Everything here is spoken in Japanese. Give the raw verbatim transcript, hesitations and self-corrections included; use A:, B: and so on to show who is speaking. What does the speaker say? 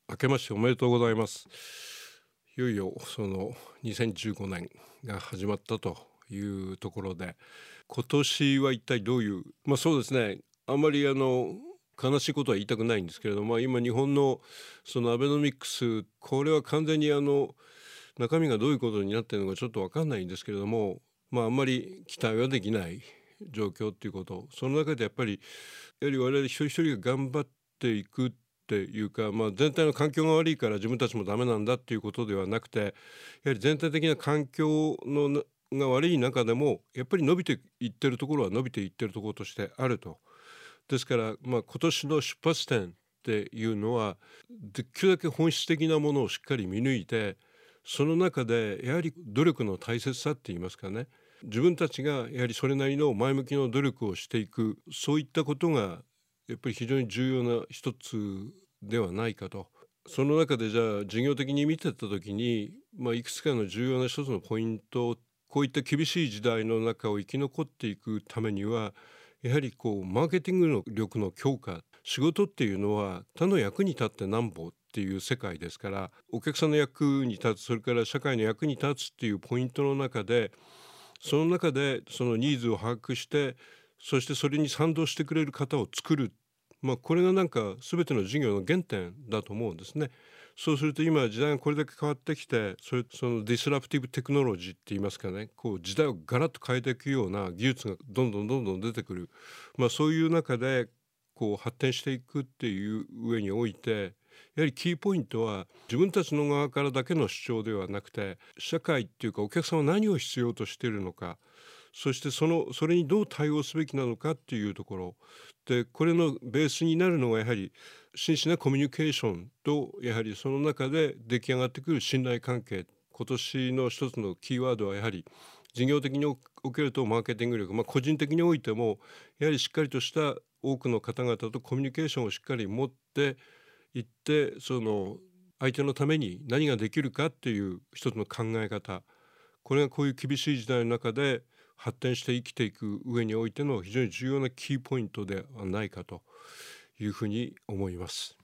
A: 明けましておめでとうございます。いよいよそのにせんじゅうごねんが始まったというところで、今年は一体どういう、まあそうですね、あんまりあの悲しいことは言いたくないんですけれども、まあ、今日本のそのアベノミクス、これは完全にあの中身がどういうことになっているのかちょっと分かんないんですけれども、まああんまり期待はできない状況っていうこと、その中でやっぱりやはり我々一人一人が頑張っていくっていうか、まあ、全体の環境が悪いから自分たちもダメなんだっていうことではなくて、やはり全体的な環境のなが悪い中でもやっぱり伸びていってるところは伸びていってるところとしてあると。ですから、まあ、今年の出発点っていうのはできるだけ本質的なものをしっかり見抜いて、その中でやはり努力の大切さって言いますかね、自分たちがやはりそれなりの前向きな努力をしていく、そういったことがやっぱり非常に重要な一つではないかと。その中でじゃあ事業的に見てた時に、まあ、いくつかの重要な一つのポイント、こういった厳しい時代の中を生き残っていくためには、やはりこうマーケティングの力の強化、仕事っていうのは他の役に立ってなんぼっていう世界ですから、お客さんの役に立つ、それから社会の役に立つっていうポイントの中で、その中でそのニーズを把握して、そしてそれに賛同してくれる方を作る、まあ、これがなんか全ての事業の原点だと思うんですね。そうすると今時代がこれだけ変わってきて、それそのディスラプティブテクノロジーって言いますかね、こう時代をガラッと変えていくような技術がどんどんどんどん出てくる、まあ、そういう中でこう発展していくっていう上において、やはりキーポイントは自分たちの側からだけの主張ではなくて、社会っていうかお客さんは何を必要としているのか、そしてそのそれにどう対応すべきなのかっていうところで、これのベースになるのがやはり真摯なコミュニケーションと、やはりその中で出来上がってくる信頼関係。今年の一つのキーワードはやはり事業的におけるとマーケティング力、まあ、個人的においてもやはりしっかりとした多くの方々とコミュニケーションをしっかり持っていって、その相手のために何ができるかっていう一つの考え方、これがこういう厳しい時代の中で発展して生きていく上においての非常に重要なキーポイントではないかというふうに思います。